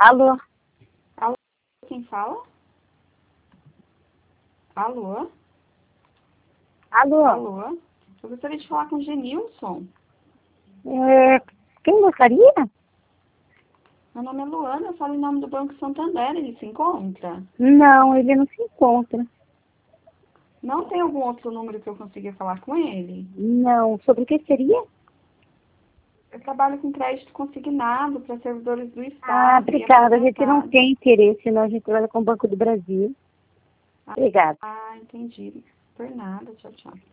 Alô? Alô, quem fala? Alô? Alô? Alô? Eu gostaria de falar com o Genilson. Quem gostaria? Meu nome é Luana, eu falo em nome do Banco Santander, ele se encontra? Não, ele não se encontra. Não tem algum outro número que eu consiga falar com ele? Não, sobre o que seria? Eu trabalho com crédito consignado para servidores do Ah, Estado e obrigada. A gente não aposentados. tem interesse, não. A gente trabalha com o Banco do Brasil. Obrigada. Ah, entendi. Por nada, tchau, tchau.